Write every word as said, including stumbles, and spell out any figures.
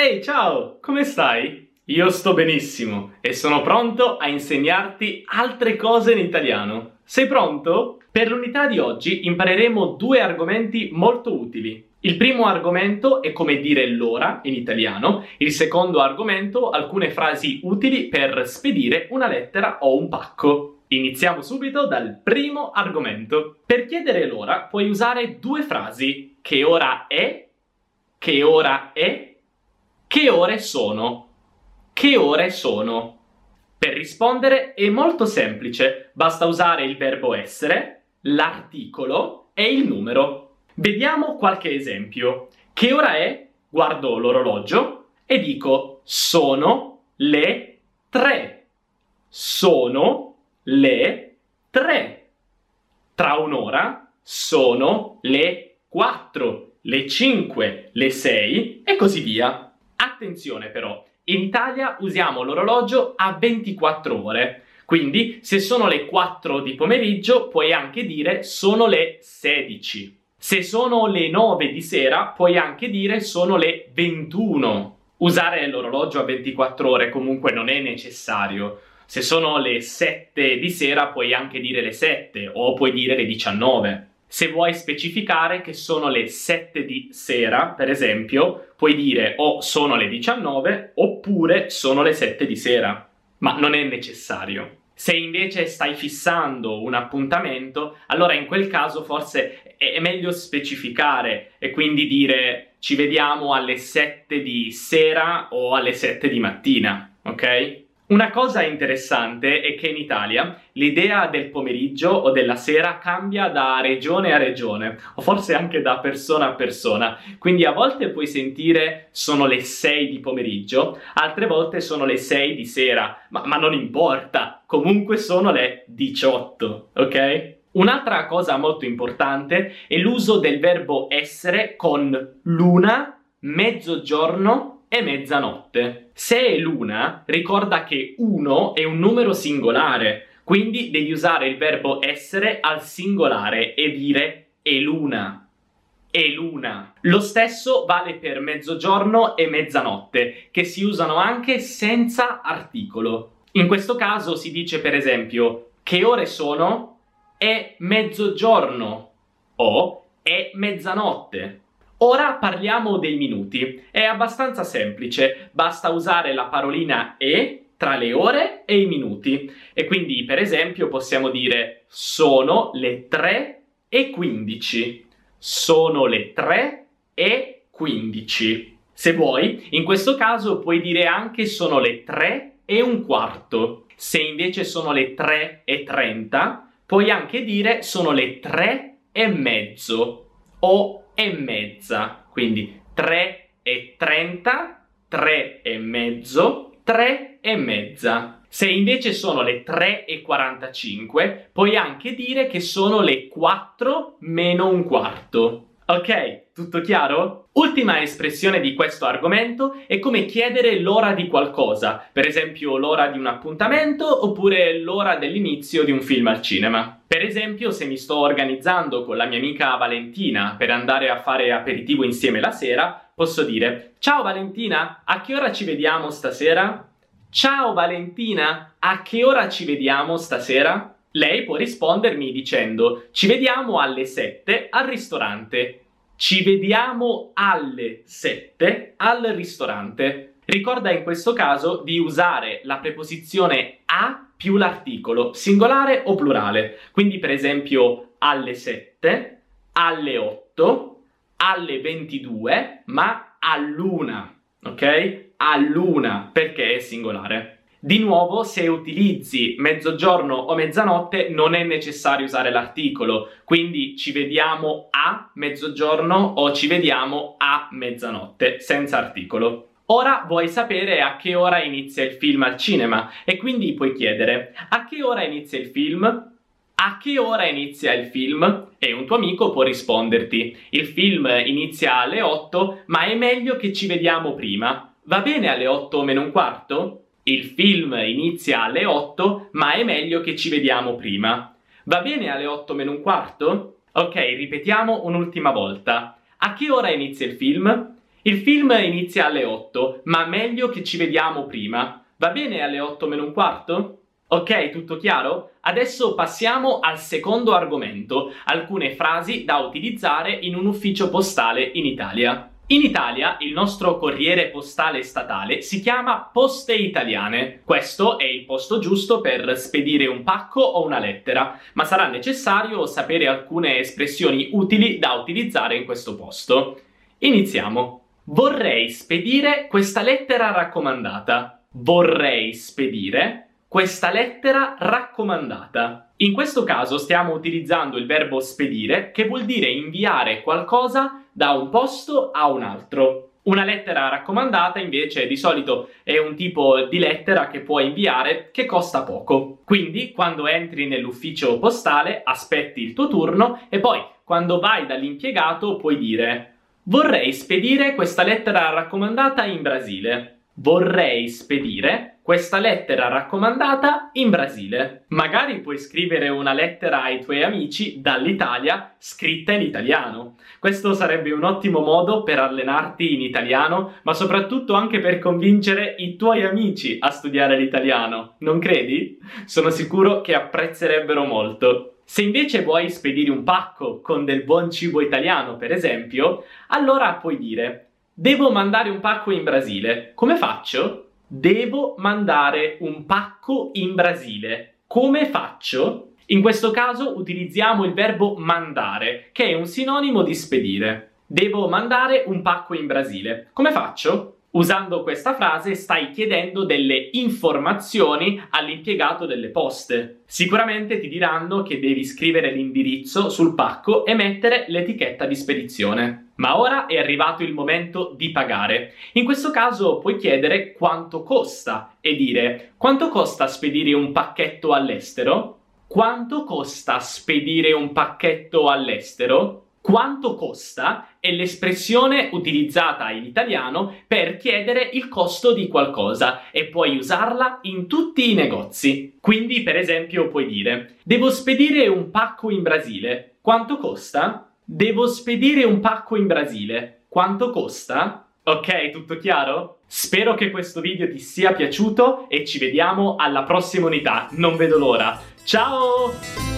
Ehi, ciao! Come stai? Io sto benissimo e sono pronto a insegnarti altre cose in italiano. Sei pronto? Per l'unità di oggi impareremo due argomenti molto utili. Il primo argomento è come dire l'ora in italiano, il secondo argomento alcune frasi utili per spedire una lettera o un pacco. Iniziamo subito dal primo argomento. Per chiedere l'ora puoi usare due frasi: che ora è, che ora è, che ore sono. Che ore sono? Per rispondere è molto semplice, basta usare il verbo essere, l'articolo e il numero. Vediamo qualche esempio. Che ora è? Guardo l'orologio e dico sono le tre. Sono le tre. Tra un'ora sono le quattro, le cinque, le sei e così via. Attenzione però, in Italia usiamo l'orologio a ventiquattro ore, quindi se sono le quattro di pomeriggio puoi anche dire sono le sedici. Se sono le nove di sera puoi anche dire sono le ventuno. Usare l'orologio a ventiquattro ore comunque non è necessario. Se sono le sette di sera puoi anche dire le sette o puoi dire le diciannove. Se vuoi specificare che sono le sette di sera, per esempio, puoi dire o sono le diciannove oppure sono le sette di sera, ma non è necessario. Se invece stai fissando un appuntamento, allora in quel caso forse è meglio specificare e quindi dire ci vediamo alle sette di sera o alle sette di mattina, ok? Una cosa interessante è che in Italia l'idea del pomeriggio o della sera cambia da regione a regione, o forse anche da persona a persona. Quindi a volte puoi sentire sono le sei di pomeriggio, altre volte sono le sei di sera, ma, ma non importa, comunque sono le diciotto, ok? Un'altra cosa molto importante è l'uso del verbo essere con l'una, mezzogiorno e mezzanotte. Se è l'una, ricorda che uno è un numero singolare, quindi devi usare il verbo essere al singolare e dire è l'una. È l'una. Lo stesso vale per mezzogiorno e mezzanotte, che si usano anche senza articolo. In questo caso si dice per esempio che ore sono? È mezzogiorno o è mezzanotte. Ora parliamo dei minuti. È abbastanza semplice, basta usare la parolina e tra le ore e i minuti. E quindi, per esempio, possiamo dire sono le tre e quindici. Sono le tre e quindici. Se vuoi, in questo caso puoi dire anche sono le tre e un quarto. Se invece sono le tre e trenta, puoi anche dire sono le tre e mezzo o e mezza, quindi tre e trenta, tre e mezzo, tre e mezza. Se invece sono le tre e quarantacinque, puoi anche dire che sono le quattro meno un quarto. Ok, tutto chiaro? Ultima espressione di questo argomento è come chiedere l'ora di qualcosa, per esempio l'ora di un appuntamento oppure l'ora dell'inizio di un film al cinema. Per esempio, se mi sto organizzando con la mia amica Valentina per andare a fare aperitivo insieme la sera, posso dire ciao Valentina, a che ora ci vediamo stasera? Ciao Valentina, a che ora ci vediamo stasera? Lei può rispondermi dicendo ci vediamo alle sette al ristorante. Ci vediamo alle sette al ristorante. Ricorda in questo caso di usare la preposizione a più l'articolo, singolare o plurale. Quindi per esempio alle sette, alle otto, alle ventidue, ma all'una, ok? All'una, perché è singolare. Di nuovo, se utilizzi mezzogiorno o mezzanotte non è necessario usare l'articolo, quindi ci vediamo a mezzogiorno o ci vediamo a mezzanotte, senza articolo. Ora vuoi sapere a che ora inizia il film al cinema e quindi puoi chiedere a che ora inizia il film? A che ora inizia il film? E un tuo amico può risponderti il film inizia alle otto, ma è meglio che ci vediamo prima. Va bene alle otto meno un quarto? Il film inizia alle otto, ma è meglio che ci vediamo prima. Va bene alle otto meno un quarto? Ok, ripetiamo un'ultima volta. A che ora inizia il film? Il film inizia alle otto, ma meglio che ci vediamo prima. Va bene alle otto meno un quarto? Ok, tutto chiaro? Adesso passiamo al secondo argomento, alcune frasi da utilizzare in un ufficio postale in Italia. In Italia il nostro corriere postale statale si chiama Poste Italiane. Questo è il posto giusto per spedire un pacco o una lettera, ma sarà necessario sapere alcune espressioni utili da utilizzare in questo posto. Iniziamo. Vorrei spedire questa lettera raccomandata. Vorrei spedire questa lettera raccomandata. In questo caso stiamo utilizzando il verbo spedire, che vuol dire inviare qualcosa da un posto a un altro. Una lettera raccomandata invece di solito è un tipo di lettera che puoi inviare che costa poco. Quindi quando entri nell'ufficio postale aspetti il tuo turno e poi quando vai dall'impiegato puoi dire: vorrei spedire questa lettera raccomandata in Brasile. Vorrei spedire questa lettera raccomandata in Brasile. Magari puoi scrivere una lettera ai tuoi amici dall'Italia scritta in italiano. Questo sarebbe un ottimo modo per allenarti in italiano, ma soprattutto anche per convincere i tuoi amici a studiare l'italiano. Non credi? Sono sicuro che apprezzerebbero molto. Se invece vuoi spedire un pacco con del buon cibo italiano, per esempio, allora puoi dire: devo mandare un pacco in Brasile. Come faccio? Devo mandare un pacco in Brasile. Come faccio? In questo caso utilizziamo il verbo mandare, che è un sinonimo di spedire. Devo mandare un pacco in Brasile. Come faccio? Usando questa frase stai chiedendo delle informazioni all'impiegato delle poste. Sicuramente ti diranno che devi scrivere l'indirizzo sul pacco e mettere l'etichetta di spedizione. Ma ora è arrivato il momento di pagare. In questo caso puoi chiedere quanto costa e dire: quanto costa spedire un pacchetto all'estero? Quanto costa spedire un pacchetto all'estero? Quanto costa è l'espressione utilizzata in italiano per chiedere il costo di qualcosa e puoi usarla in tutti i negozi. Quindi, per esempio, puoi dire: devo spedire un pacco in Brasile. Quanto costa? Devo spedire un pacco in Brasile. Quanto costa? Ok, tutto chiaro? Spero che questo video ti sia piaciuto e ci vediamo alla prossima unità. Non vedo l'ora. Ciao!